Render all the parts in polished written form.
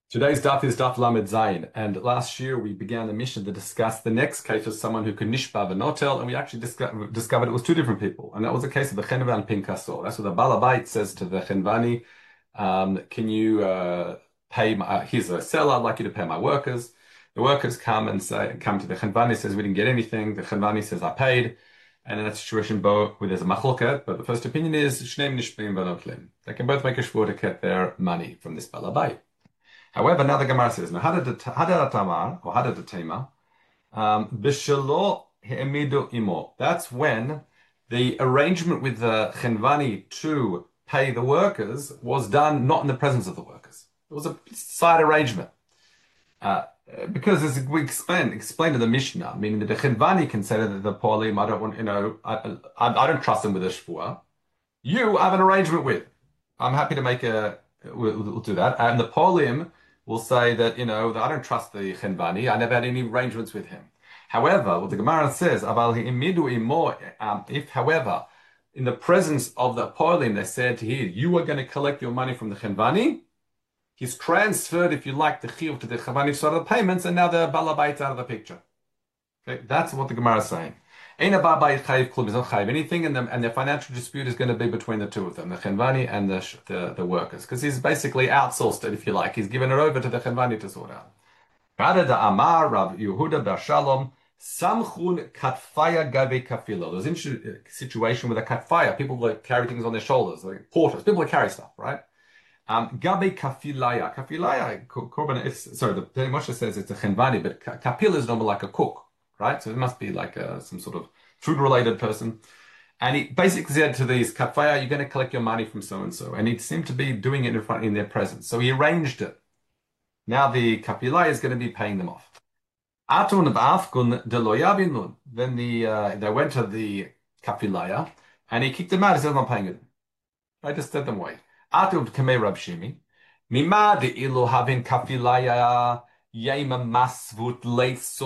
Today's daf is daf lamed zayin, and last year we began the mission to discuss the next case of someone who could nishba v'notel, and we actually discovered it was two different people, and that was the case of the chenva and pinkasol. That's what the balabait says to the chenvani. Can you pay my, here's a seller, I'd like you to pay my workers. The workers come to the chenvani, says we didn't get anything. The chenvani says I paid, and in that situation where there's a machloket, but the first opinion is shneim nishbim v'notlim. They can both make a shvur to get their money from this balabait. However, now the Gemara says, "No, tamar or tema, b'shelo he'emidu imo." That's when the arrangement with the chenvani to pay the workers was done not in the presence of the workers. It was a side arrangement. Because as we explained in the Mishnah, meaning that the chenvani can say that the polim, I don't want, I don't trust them with a shvua. You have an arrangement with. I'm happy to we'll do that. And the polim will say that, that I don't trust the chenvani. I never had any arrangements with him. However, what the Gemara says, if, however, in the presence of the polim, they said to him, you are going to collect your money from the chenvani, he's transferred, if you like, the chiyuv to the chenvani side of the payments, and now the balabait out of the picture. Okay, that's what the Gemara is saying. Anything, and the financial dispute is going to be between the two of them, the chenvani and the workers, because he's basically outsourced it, if you like. He's given it over to the chenvani to sort out. There's a situation with a katfaya, people that carry things on their shoulders, like porters, people that carry stuff, right? Gabe kafilaya, the Moshe says it's a chenvani, but kafil is normally like a cook. Right? So it must be like some sort of food-related person. And he basically said to these kafaya, you're going to collect your money from so-and-so. And he seemed to be doing it in their presence. So he arranged it. Now the kapilai is going to be paying them off. Atun b'afkun deloyabinun. Then they went to the kafilaya and he kicked them out. He said, I'm not paying it. I just let them wait. Atun kamei Rab Shimi. Mima de ilo havin kafilaya. Now there's two ways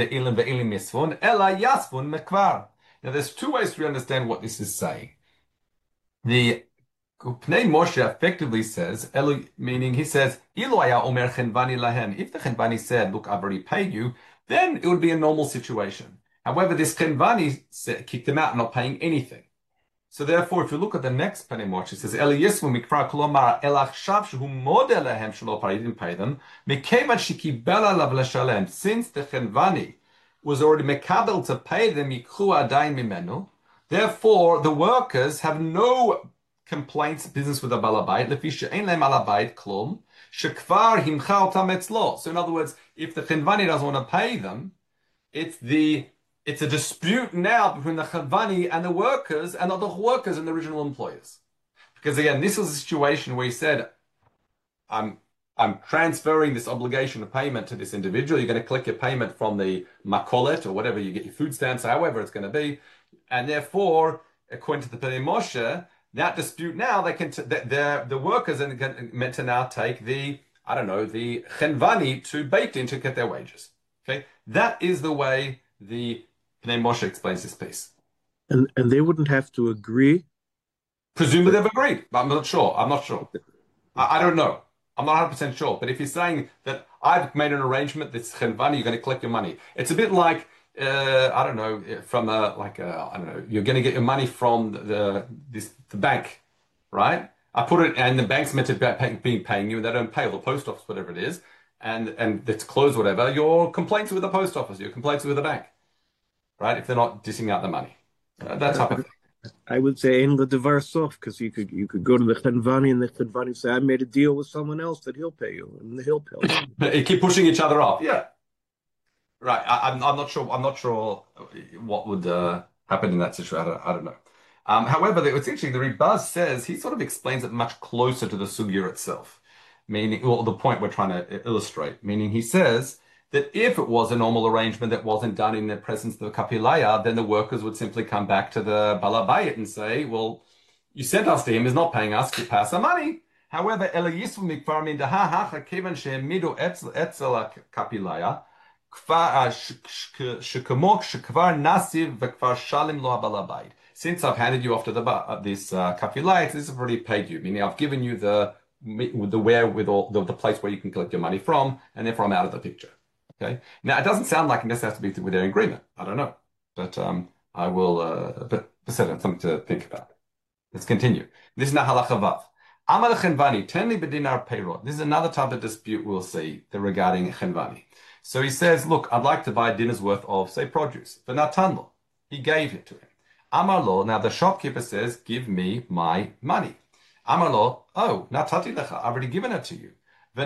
to understand what this is saying. The Pnei Moshe effectively says, meaning he says, if the chenvani said, look, I've already paid you, then it would be a normal situation. However, this chenvani kicked him out, not paying anything. So therefore, if you look at the next Pnei Moshe, it says, he didn't pay them. Since the chenvani was already mekabel to pay them, therefore the workers have no complaints, business with the balabait. So in other words, if the chenvani doesn't want to pay them, it's a dispute now between the chenvani and the workers, and not the workers and the original employers. Because again, this was a situation where he said, I'm transferring this obligation of payment to this individual. You're going to collect your payment from the makolet or whatever you get your food stamps, however it's going to be. And therefore, according to the Pnei Moshe, that dispute now, the workers are meant to now take the chenvani to Beit Din to get their wages. Okay, that is the way the Pnei Moshe explains this piece. And they wouldn't have to agree? Presumably they've agreed, but I'm not sure. I don't know. I'm not 100% sure. But if you're saying that I've made an arrangement, this chenvani, you're going to collect your money. It's a bit like, you're going to get your money from the bank, right? I put it, and the bank's meant to be paying you, and they don't pay, or the post office, whatever it is, and it's closed, whatever. Your complaints with the post office, your complaints with the bank, right? If they're not dishing out the money, that type of thing. I would say in the divorce soft, because you could go to the chenvani and the chenvani say, I made a deal with someone else that he'll pay you, and he'll pay you. But you keep pushing each other off, yeah. Right. I'm not sure. I'm not sure what would happen in that situation. I don't know. However, it's interesting. The Ribaz says he sort of explains it much closer to the sugya itself, meaning, well, the point we're trying to illustrate. Meaning, he says that if it was a normal arrangement that wasn't done in the presence of the kapilaya, then the workers would simply come back to the balabayit and say, well, you sent us to him, he's not paying us, you pass our money. However, since I've handed you off to this kafilayit, this has already paid you, meaning I've given you the with the wherewithal, the place where you can collect your money from, and therefore I'm out of the picture. Okay. Now it doesn't sound like it necessarily has to be with their agreement. I don't know, but I will. But something to think about. Let's continue. This is Halacha Vav. Amar Chenvani, tenli bedinar peirot. This is another type of dispute we'll see regarding Chenvani. So he says, look, I'd like to buy a dinner's worth of, say, produce. But Natanlo, he gave it to him. Amar lo, now the shopkeeper says, give me my money. Amar lo, oh, natati lecha, I've already given it to you.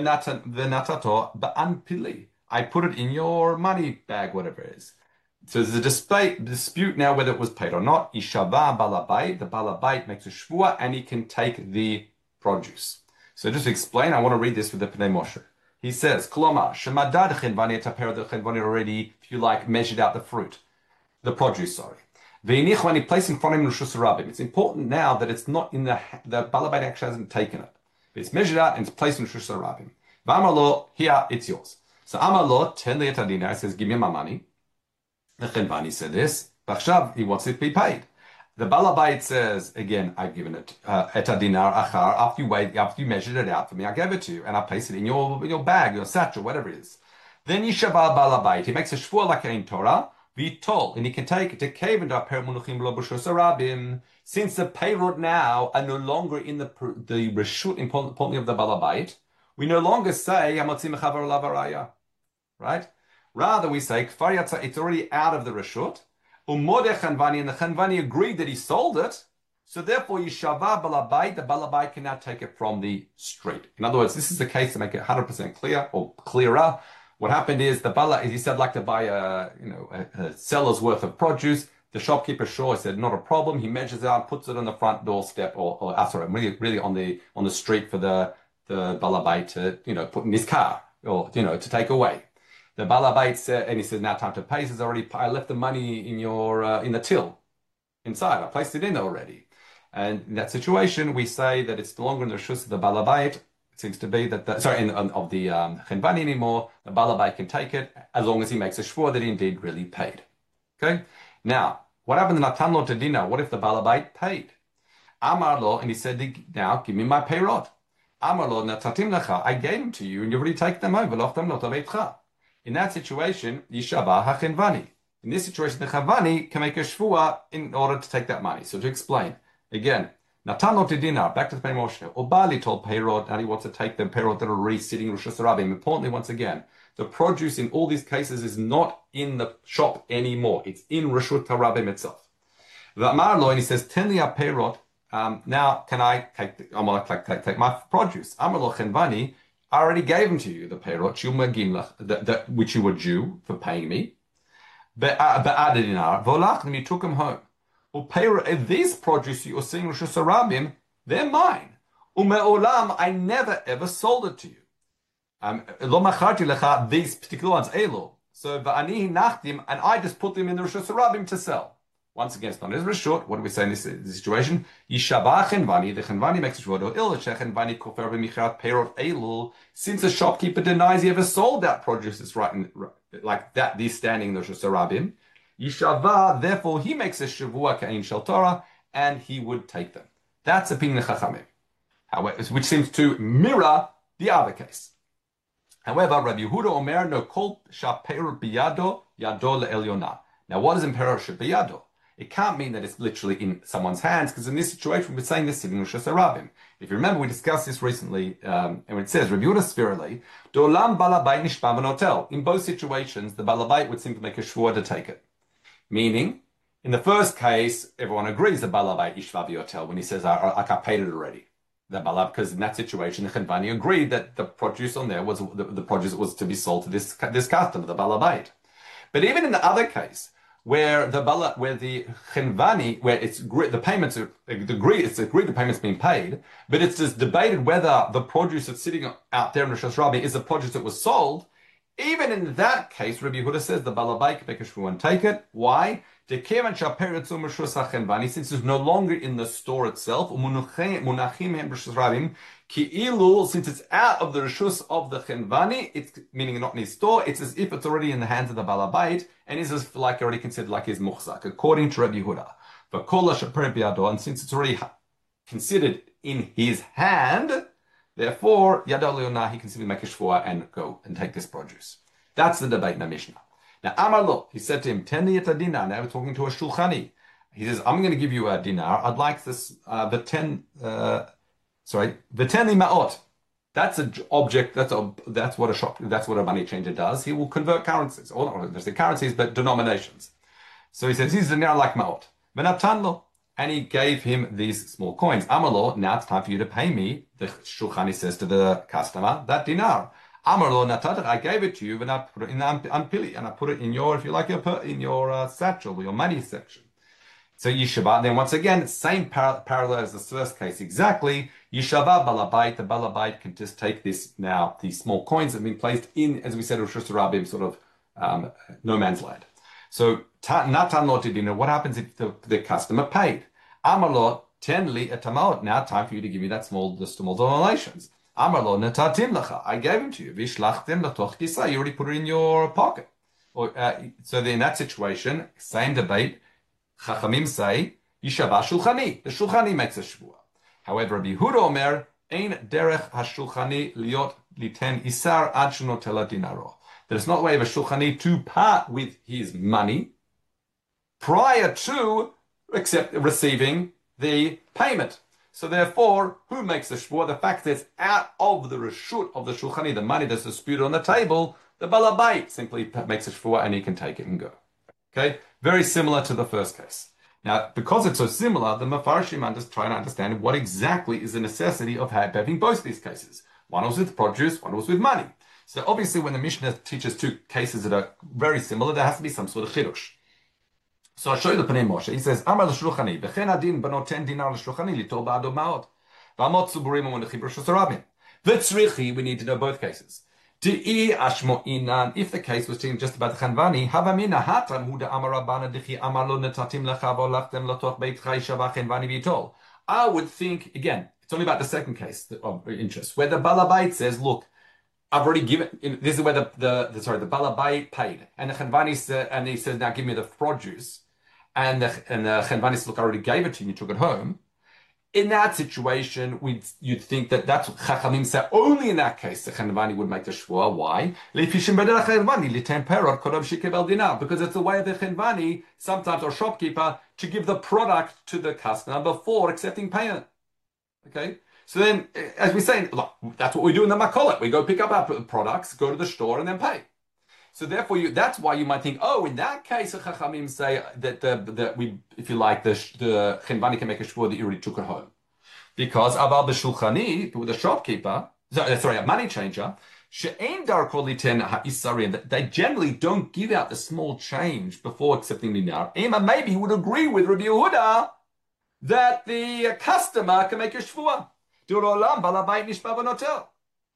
Venatato ba'anpili, I put it in your money bag, whatever it is. So there's a dispute now whether it was paid or not. Ishava balabait, the balabait makes a shvua and he can take the produce. So just to explain, I want to read this with the Pnei Moshe. He says, Kolomar, shemadad chenvani etapera, the chenvani already, if you like, measured out the fruit, the produce, sorry. Ve'inich, when he placed in front of him Rishus Rabim, it's important now that it's not in the balabait actually hasn't taken it. It's measured out and it's placed in Rishus Rabim. V'amar lo, here, it's yours. So Amar lo, ten li et adina, says, give me my money. The Chenvani said this. Bachshav, he wants it to be paid. The Balabait says, again, I've given it et dinar achar. After you measured it out for me, I gave it to you, and I placed it in your bag, your satchel, whatever it is. Then Yishavar Balabait, he makes a shvur like in Torah, v'tol, and he can take it to cave and arabim. Since the peyrot now are no longer in the reshut, importantly of the Balabait, we no longer say Hamotzim Mechavar Lavaraya, right? Rather, we say, Kfar Yatsa, it's already out of the Reshut. Umodeh Chenvani, and the Chenvani agreed that he sold it. So therefore, Yishava Balabait, the Balabait can now take it from the street. In other words, this is the case to make it 100% clear, or clearer. What happened is, he said, I'd like to buy a seller's worth of produce. The shopkeeper said, not a problem. He measures out, puts it on the front doorstep, really on the street for the Balabait to, put in his car, or, to take away. The Balabait said, and he said, now time to pay. He says, I left the money in in the till inside. I placed it in already. And in that situation, we say that it's no longer in the Rishus of the Balabait. It seems to be that, of the Chenvani anymore. The Balabait can take it as long as he makes a shvur that he indeed really paid. Okay? Now, what happened to Natan lo tedina? What if the Balabait paid? Amar lo, and he said, now give me my peyrot. Amar lo natatim lecha, I gave them to you, and you've already taken them over. Lochtam lo taveitcha. In that situation, Yishava HaChenvani. In this situation, the Chenvani can make a shvua in order to take that money. So to explain, again, Natan lo dinar, back to the Pnei Moshe. Obali told Peyrot, and he wants to take the Peyrot that are already sitting in Rishus Rabim. Importantly, once again, the produce in all these cases is not in the shop anymore. It's in Rishut Rabim itself. V'amar lo, and he says, Ten li Peyrot, now can I take my produce? Amar lo Chenvani, I already gave them to you, the peyrot, which you were due for paying me. Be'adadinar, volachnim, you took them home. These produce you're seeing, Rishus Rabim, they're mine. Ume'olam, I never ever sold it to you. Lo macharti lecha, these particular ones, elo. So, va'ani nachtim, and I just put them in the Rishus Rabim to sell. Once again, it's not as Rishut. What do we say in this situation? Yishabah Chenvani, the Chenvani makes a shvur, or ilacheh Chenvani kofer b'michat peyrot elul. Since the shopkeeper denies he ever sold that produce, it's right like that, these standing in the Rishus Rabim. Yishabah, therefore, he makes a shavua ka'in shel Torah, and he would take them. That's opinion of Chachamim, which seems to mirror the other case. However, Rabbi Yehuda Omer, no kol shapeirut biyado yado le'elyonah. Now, what is in peyrut biyado? It can't mean that it's literally in someone's hands, because in this situation, we're saying this sitting in Rishus Rabim. If you remember, we discussed this recently, and it says, Rabbi Yehuda Svirali, Dolam balabait nishba v'notel. In both situations, the balabait would simply make a shvur to take it. Meaning, in the first case, everyone agrees the balabait ishva v'yotel, when he says, I paid it already. The balab, because in that situation, the Chenvani agreed that the produce on there was the produce that was to be sold to this customer, the balabait. But even in the other case, where the Chenvani, where it's agreed the payment's being paid, but it's just debated whether the produce that's sitting out there in Rishus Rabim is the produce that was sold. Even in that case, Rabbi Yehuda says the Balabait can make a shvur and take it. Why? Since it's no longer in the store itself, since it's out of the reshus of the Chenvani, it's meaning not in his store, it's as if it's already in the hands of the Balabait, and is already considered like his muchzak, according to Rabbi Yehuda. And since it's already considered in his hand, Therefore, Yado Leonah, he can simply make a shvua and go and take this produce. That's the debate in the Mishnah. Now, Amar lo, he said to him, Teni et a dinar. Now we're talking to a shulchani. He says, I'm going to give you a dinar. I'd like this, the 10 ma'ot. That's an object. That's what a money changer does. He will convert currencies, or not necessarily currencies, but denominations. So he says, he's a dinar like ma'ot. V'natan lo. And he gave him these small coins. Amalo, now it's time for you to pay me. The shulchani says to the customer, that dinar. Amalo natadach, I gave it to you, and I put it in the anpili, and I put it in your, if you like, in your satchel, or your money section. So Yishaba, then once again, same parallel as the first case exactly. Yishaba balabait, the balabait can just take this now, these small coins that have been placed in, as we said, Rosh Hashanah, sort of no man's land. So Natan lo tidina, what happens if the customer paid? Amarlo, 10 li etamot, now time for you to give me the small donations. Amarlo natatim lacha, I gave him to you. Vishlachtem latoch kisa, you already put it in your pocket. So in that situation, same debate, Chachamim say, Yishava shulchani, the shulchani makes a shvua. However, Rabbi Yehuda Omer, ein derech hashulchani liot liten isar ad shenotela dinaro. That it's not the way of a shulchani to part with his money prior to receiving the payment. So therefore, who makes the shvua? The fact that it's out of the reshut of the shulchani, the money that's disputed on the table, the balabait simply makes a shvua and he can take it and go. Okay, very similar to the first case. Now, because it's so similar, the Mefarshim just try to understand what exactly is the necessity of having both these cases. One was with produce, one was with money. So obviously, when the Mishnah teaches two cases that are very similar, there has to be some sort of chidush. So I'll show you the Pnei Moshe. He says, Amar l'shulchani, b'chen adin b'noten dinar l'shulchani litor ba'ado ma'od. V'amot suburim u'monechim b'rosh hasarabim. V'tzrichi, we need to know both cases. If the case was just about the Chanvani, Havamina Hatam Huda Amarabana Dichi Amarlo Netatim Lachavo Lachtem Latoch Beit Chai Shabach and Vani Vitol. I would think, again, it's only about the second case of interest, where the Balabait says, look, I've already given, this is where the Balabait paid, and the Chanvani said, and he says, now give me the produce, and the Chanvani says, look, I already gave it to you, you took it home. In that situation, you'd think that's what Chachamim say. Only in that case, the Chanvani would make the shvua. Why? Because it's the way of the Chanvani, sometimes, or shopkeeper, to give the product to the customer before accepting payment. Okay? So then, as we say, look, that's what we do in the Makolet. We go pick up our products, go to the store, and then pay. So therefore, that's why you might think, oh, in that case, the Chachamim say that we, if you like, the Chenvani can make a shvua that you already took it home, because Aval b'shulchani, with a shopkeeper, a money changer, she'ein darko liten ha'issarim, that they generally don't give out the small change before accepting dinar. Ema maybe he would agree with Rabbi Yehuda that the customer can make a shvua. Durolam balabayit nishba v'notel.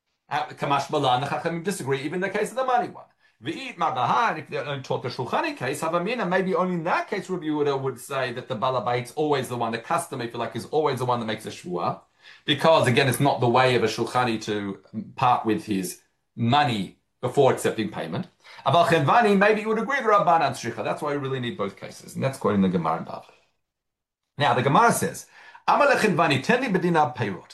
Kamash malan, the Chachamim disagree, even in the case of the money one. V'it marbahan, if they only taught the Shulchani case, Havamina, maybe only in that case Rabbi Yehuda would say that the Balabait's always the one, the customer, if you like, is always the one that makes a shvua. Because, again, it's not the way of a Shulchani to part with his money before accepting payment. Aval Chenvani, maybe he would agree with Rabbanan Shricha. That's why we really need both cases. And that's quoting the Gemara in Bavli. Now, the Gemara says, Amar lechenvani, ten li b'dinar peirot.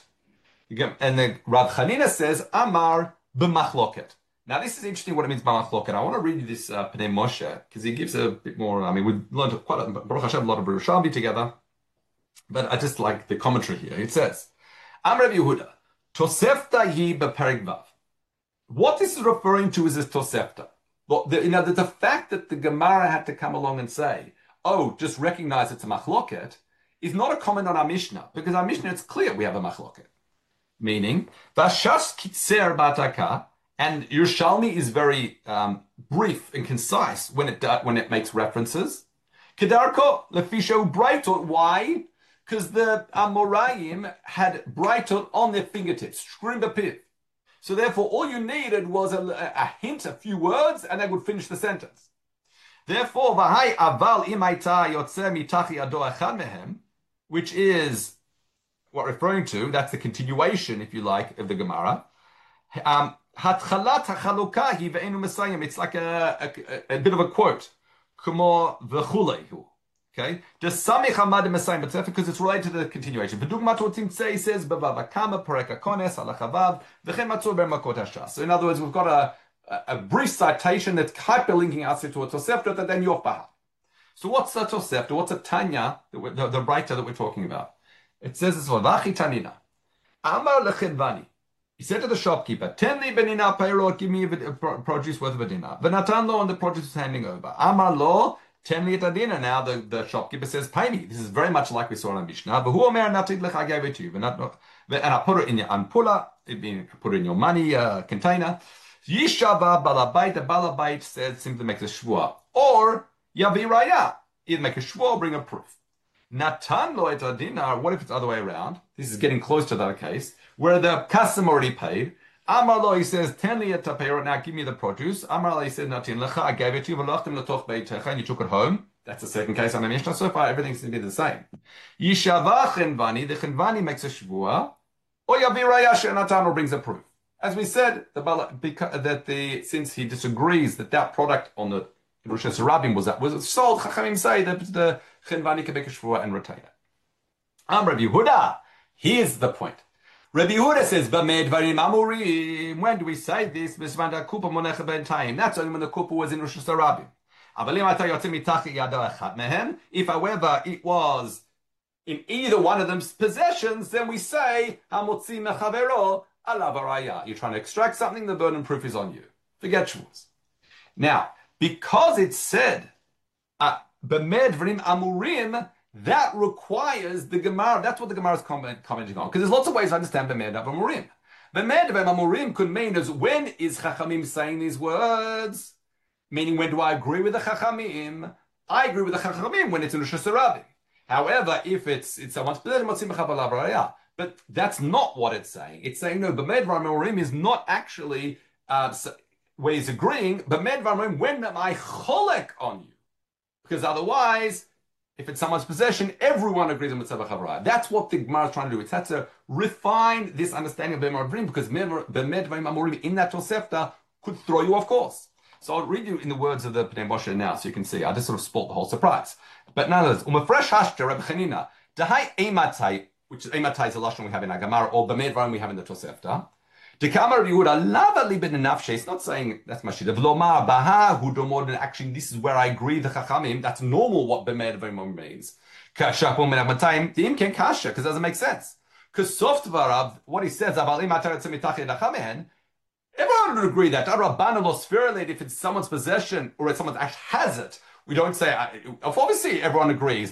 And the Rav Chanina says, Amar b'machloket. Now, this is interesting what it means by machloket. I want to read you this Pnei Moshe, because he gives a bit more, I mean, we've learned quite a, Baruch Hashem, a lot of Yerushalmi together, but I just like the commentary here. It says, Am Rav Yehuda, Tosefta hi b'perik vav. What this is referring to is this Tosefta. The fact that the Gemara had to come along and say, oh, just recognize it's a machloket, is not a comment on our Mishnah, because our Mishnah, it's clear we have a machloket. Meaning, Vashas kitzer bataka, and Yerushalmi is very brief and concise when it makes references. Kedarko lefisho brightot. Why? Because the Amoraim had brightot on their fingertips, shkrim b'piv. So therefore, all you needed was a hint, a few words, and they would finish the sentence. Therefore, v'hai aval imaita yotze mitachi ado echad mehem, which is what referring to. That's the continuation, if you like, of the Gemara. Hatchalat hachalukahi ve'enu mesayim. It's like a bit of a quote. Kumo v'chuleihu. Okay, just samich hamadim asayim b'tzefer because it's related to the continuation. V'dugmat timtzei says b'vavakama pareka kones alachavav v'chen matzur bermakot hashas. So in other words, we've got a brief citation that's hyperlinking us into a Tosefta that then Yofbahar. So what's the Tosefta? What's a Tanya, the Breita that we're talking about? It says this one, Vachi Tanina. Amar lechinvani. He said to the shopkeeper, Ten li benina payrot, give me a produce worth of a dinar. V'natan lo, and the produce is handing over. Amar lo, 10 li et adina. Now the shopkeeper says, pay me. This is very much like we saw in the Mishnah. V'hu omer natid lech, I gave it to you. And I put it in your anpula, put it in your money container. Yishava balabait, the balabait said simply make a shvua. Or yavi raya, either make a shvua or bring a proof. Natan lo et dinar, what if it's the other way around? This is getting close to that case, where the customer already paid. Amar lo, he says, ten li et tapero, now give me the produce. Amar lo, he said, natin lecha, I gave it to you, v'lachtem letoch beitecha, and you took it home. That's the second case on the Mishnah. So far, everything seems to be the same. Yishava chenvani, the chenvani makes a shvua, or yavi raya, Natan brings a proof. As we said, since he disagrees that product on the Rosh Hashanah was sold, Chachamim say that the Chenvani can make a shvua and retain it. Rabbi Yehuda, here's the point. Rabbi Yehuda says, "B'med varim amurim." When do we say this? B'zman kupa monecha ben time. That's only when the kupa was in Rosh Hashanah. If, however, it was in either one of them's possessions, then we say hamotzi mechavero. You're trying to extract something, the burden proof is on you. Forget shvuas. Now, because it said b'med v'rim amurim, that requires the Gemara. That's what the Gemara is commenting on. Because there's lots of ways to understand b'med amurim. B'med amurim could mean as when is Chachamim saying these words? Meaning, when do I agree with the Chachamim? I agree with the Chachamim when it's in Rosh Hashanah. However, if it's someone's possession, but that's not what it's saying. It's saying, no, B'med V'Amorim is not actually where he's agreeing, B'med V'Amorim, when am I cholek on you? Because otherwise, if it's someone's possession, everyone agrees on Mitzvah Chavraya. That's what the Gemara is trying to do. It's had to refine this understanding of B'med V'Amorim, because B'med V'Amorim in that Tosefta could throw you off course. So I'll read you in the words of the Pnei Moshe now, so you can see. I just sort of spoiled the whole surprise. But nonetheless, Umafresh Hashta Reb Chanina, Dahai Eimatai, which is Eimatai is a lashon we have in our Gemara, or B'med V'Amorim we have in the Tosefta. Dekama Rabbi Yehuda lava libin nafshe. It's not saying that's mashida. V'lomar baha hu domod. Actually, this is where I agree with the Chachamim. That's normal. What B'med V'Amorim means. Kasha pom menachmatayim the imken kasha because it doesn't make sense. Because soft varav, what he says about imatar tzemitachi nachamehen. Everyone would agree that if it's someone's possession or if someone actually has it, we don't say. Obviously, everyone agrees.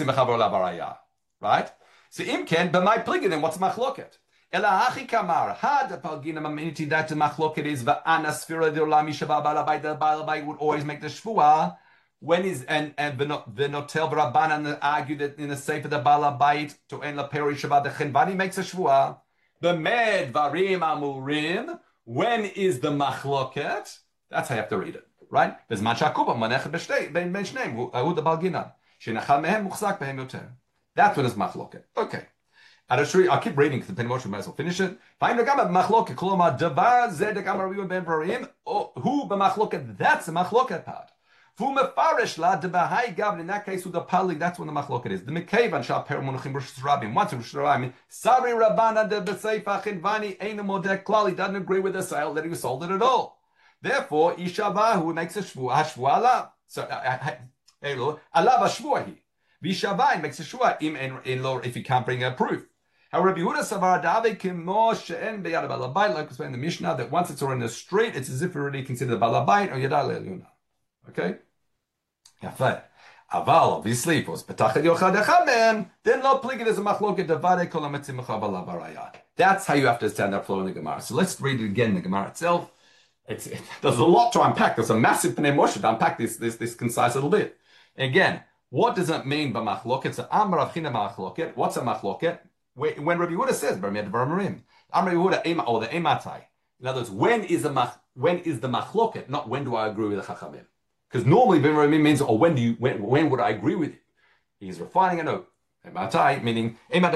Right? So imken b'may pligin. Then what's machloket? Elahachi kamar had palgina maminiti that the machloket is va'ana sfira deolami shaba balabay. The balabay would always make the shvua. When is and the notel v'rabbanan argue that in the sefer the balabay to en la peri shaba the chenvani makes a shvua. The med varim amurim. When is the machloket? That's how you have to read it, right? There's machakuba manechet ben shneim hu the balginan shenachal mehem muchzak behem yoter. That's when it's machloket. Okay, I'll keep reading because the Pnei Moshe might as well finish it. Find the gamma machloket koloma davar zed the gamma Rabbi ben Barim who b'machloket. That's the machloket part. Fu mefarish la debahai gavin. In that case, with the palig, that's when the machloket is. The mekayvan shal per monuchim Rosh Hashanah. Once Rosh Hashanah, Sari Rabbana de B'Seifa Chinvani Eina Modek Klal. He doesn't agree with the sale that he sold it at all. Therefore, Ishavahu makes a shvua ala. So, alav shvuahi. Vishavai makes a shvua in law if he can't bring a proof. However, Rabbi Yehuda Savar Dave Kimo She'en Beyad Balabait, like we said in the Mishnah, that once it's already in the street, it's as if we already consider the Balabait or Yadal Le'Eluna. Okay. Yafet. Aval, obviously, if it was Petachet Yochad Echamen, then lo pligid is a machloket davare kol ha'metzim mechav barayat. That's how you have to understand that flow in the Gemara. So let's read it again, the Gemara itself. There's a lot to unpack. There's a massive Pnei Moshe to unpack this concise little bit. Again, what does it mean by machloket? So Amar Avchina machloket. What's a machloket? When Rabbi Yehuda says, B'med V'Amorim, Amar Yehuda Ema or the Ematai. In other words, when is the machloket? Not when do I agree with the Chachamim? Because normally, means, or when would I agree with you? He's refining a note. Meaning, finish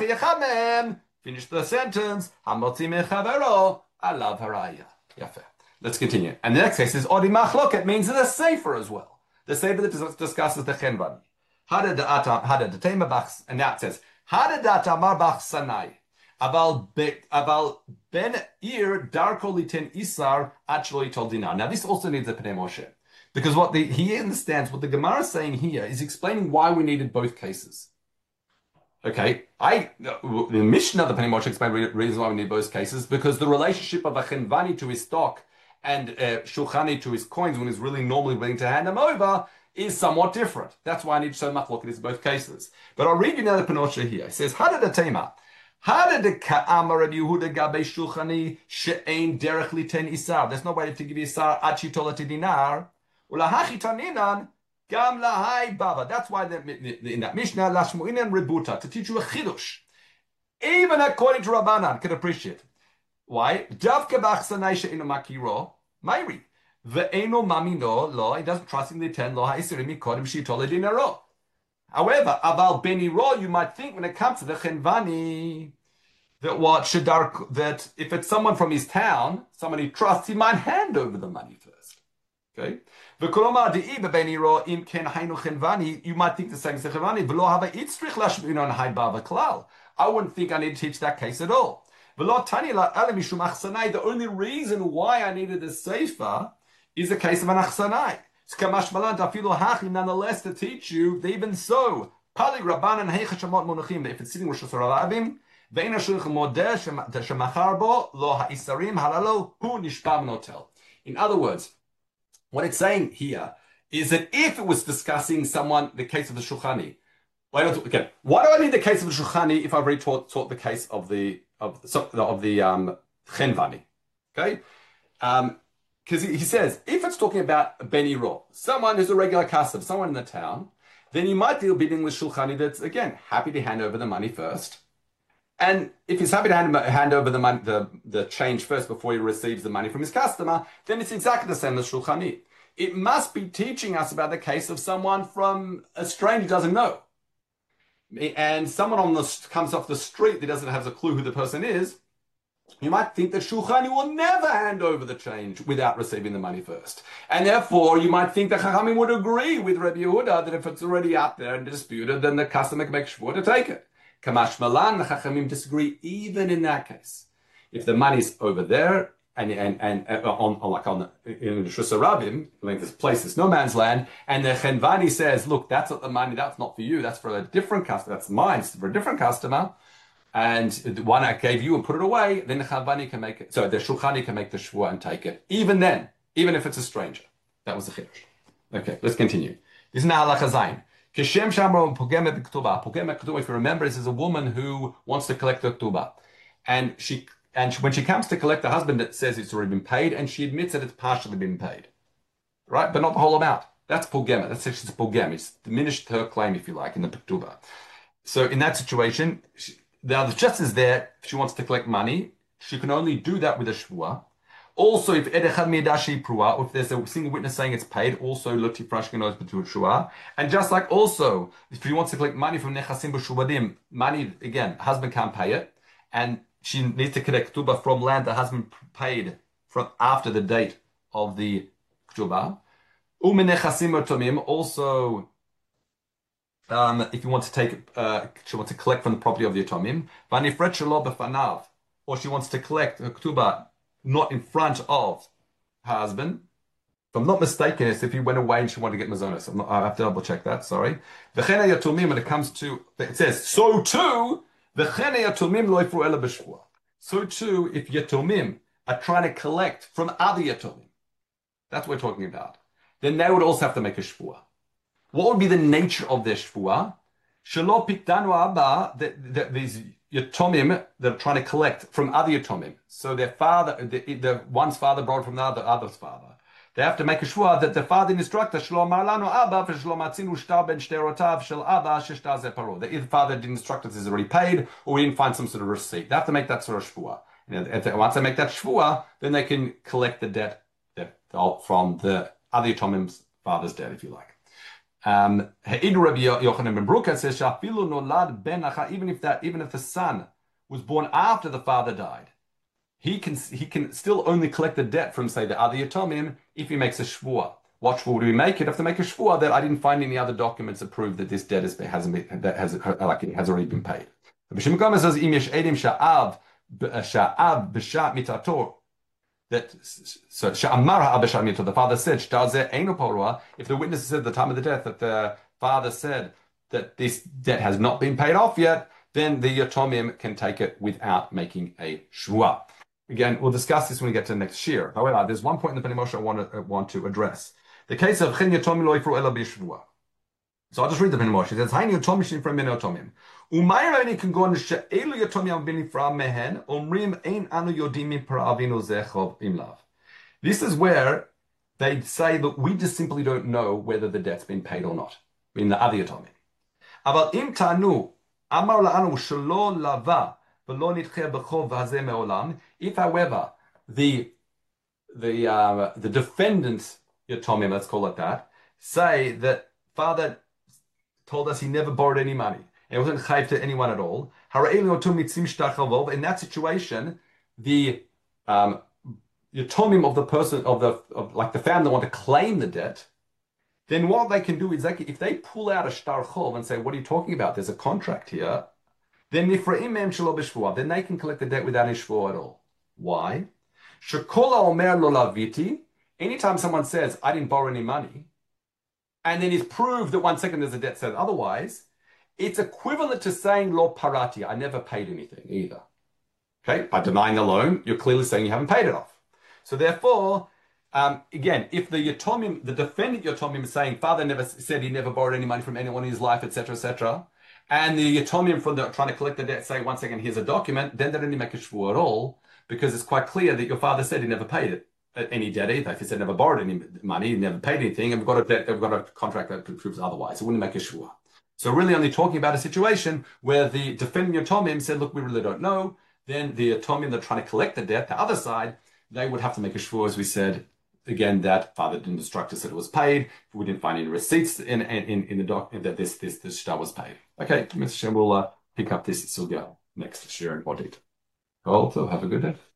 the sentence. Let's continue. And the next case is Odi Machloket means the Sefer as well. The Sefer that discusses the Chenvan. And now it says, Hadadat Amar Bach Sanai. Aval ben ir darko liten isar actually told dinar. Now this also needs a Pnei Moshe. Because he understands what the Gemara is saying here is explaining why we needed both cases. Okay, the Mishnah of the Pnei Moshe explained the reason why we need both cases, because the relationship of a Chenvani to his stock and Shulchani to his coins, when he's really normally willing to hand them over, is somewhat different. That's why I need to show Machlokes in both cases. But I'll read you now the Pnei Moshe here. It says, Hadad Tema. Hadad Ka'amar Rabbi Yehuda Gabe Shulchani she'ein derech liten isar. There's no way to give isar ad shitolat dinar. Ulahachi taninan. Gam lahai bava. That's why in that Mishnah, lashmu'inan rebuta, to teach you a chidush. Even according to Rabbanan, can appreciate. Why? Davka b'achsanai she'enu makiro, mayri. Ve'enu mamino lo, he doesn't trust in the 10 lo ha'isirim mikodim shitole dinaro. However, aval beni ro, you might think when it comes to the chenvani, that if it's someone from his town, someone he trusts, he might hand over the money first. Okay? You might think the same as the chenvani. I wouldn't think I need to teach that case at all. The only reason why I needed a sefer is a case of an achsanai. Nonetheless, to teach you, even so, if it's sitting with Shosarabim, in other words, what it's saying here is that if it was discussing the case of the Shulchani, why do I need the case of the Shulchani if I've already taught the case of the Chenvani? Okay, because he says if it's talking about Beni Ro, someone who's a regular customer, someone in the town, then you might be dealing with Shulchani that's again happy to hand over the money first. And if he's happy to hand over the money, the change first before he receives the money from his customer, then it's exactly the same as Shulchani. It must be teaching us about the case of someone from a stranger who doesn't know. And someone comes off the street that doesn't have a clue who the person is. You might think that Shulchani will never hand over the change without receiving the money first. And therefore, you might think that Chachamim would agree with Rabbi Yehuda that if it's already out there and disputed, then the customer can make sure to take it. Kamash Malan, the Chachamim disagree even in that case. If the money's over there and in the Shusarabim, like this place, this no man's land, and the Chenvani says, look, that's not the money, that's not for you, that's for a different customer, that's mine, it's for a different customer, and the one I gave you and put it away, then the Chenvani can make it, so the Shulchani can make the Shvua and take it, even then, even if it's a stranger. That was the Chiddush. Okay, let's continue. This is now Halacha Zayin. Kishem Shamro Pogeme B'Ktuba. Pogeme B'Ktuba, if you remember, this is a woman who wants to collect the Ktuba. And when she comes to collect, the husband that says it's already been paid, and she admits that it's partially been paid. Right? But not the whole amount. That's Pogeme. That's actually Pogeme. It's diminished her claim, if you like, in the Ktuba. So in that situation, the just is there, if she wants to collect money, she can only do that with a Shvua. Also, if Edechad Midashi Prua, or if there's a single witness saying it's paid, also Loti Frashkin knows Betul Shua. And just like also, if she wants to collect money from Nechasim B'Shubadim, money, again, husband can't pay it, and she needs to collect Ktuba from land the husband paid from after the date of the Ktuba. Umin Nechasim Otomim, also, if you want to take, she wants to collect from the property of the Otomim, Vanifret Shelo B'Fanav, or she wants to collect the Ktuba not in front of her husband. If I'm not mistaken, it's if he went away and she wanted to get mazonos. I have to double check that, sorry. V'chene yatumim, when it comes to, it says, so too, v'chene yatumim lo yifru ela b'shvua. So too, if yatumim are trying to collect from other yatumim, that's what we're talking about, then they would also have to make a shvua. What would be the nature of their shvua? Shelo piktanu abba, these yatomim that are trying to collect from other yatomim. So their father, the one's father borrowed from the other's father. They have to make a shvua that the father instructed shlo marlanu abba v'shlo matzinu shtar ben shterotav shel abba sheshtar ze paro. The father didn't instruct us is already paid, or we didn't find some sort of receipt. They have to make that sort of shvua. And once they make that shvua, then they can collect the debt from the other yatomim's father's debt, if you like. Rabbi Yochanan ben Brukah says, even if the son was born after the father died, he can still only collect the debt from, say, the other Yatomim if he makes a shvua. What shvua do we make? It have to make a shvua that I didn't find any other documents that prove that this debt has already been paid. B'Shem Gomer says, "Im yesh edim sha'av b'shat mitator." That so sha'amar ha'av b'shat mitator. The father said, "Sh'tazeh eino porua." If the witness said at the time of the death that the father said that this debt has not been paid off yet, then the Yatomim can take it without making a shvua. Again, we'll discuss this when we get to the next shir. However, there's one point in the Bnei Moshe I want to address. The case of Chen Yatomim lo yifru ela b'shvua. So I'll just read the Bnei Moshe. It says, "Hainu Yatomim shifra min Yatomim. Umayra can go on she'elu Yatomim bin from mehen omrim ein anu yodim mipra avinu zechov imlav." This is where they say that we just simply don't know whether the debt's been paid or not in the other Yatomim. Aval im tanu amar la'anu shelo lava v'lo nitcheh b'chov hazeh me'olam. If, however, the defendant Yatomim, let's call it that, say that father told us he never borrowed any money and wasn't chayv to anyone at all. In that situation, the Yatomim of the person of the family that want to claim the debt, then what they can do is if they pull out a shtar chov and say, "What are you talking about? There's a contract here," then nifraim mem shelo b'shvua, then they can collect the debt without a shvua at all. Why? Shekola omer lo laviti. Anytime someone says, "I didn't borrow any money," and then it's proved that 1 second there's a debt said otherwise, it's equivalent to saying lo parati, I never paid anything either. Okay, by denying the loan, you're clearly saying you haven't paid it off. So therefore, again, if the Yatomim, the defendant Yatomim is saying father never said he never borrowed any money from anyone in his life, etc., and the Yatomim from trying to collect the debt say 1 second, here's a document, then they don't need to make a shvur at all, because it's quite clear that your father said he never paid it. Any debt either. If he said never borrowed any money, never paid anything, and we've got a contract that proves otherwise. It wouldn't make a shvua. So really only talking about a situation where the defending Yatomim said, "Look, we really don't know." Then the Yatomim that are trying to collect the debt, the other side, they would have to make a shvua, as we said, again, that father didn't instruct us that it was paid. We didn't find any receipts in the document that this shtar was paid. Okay, Mr. Shem will pick up this sugya next shir in more detail. Cool, so have a good day.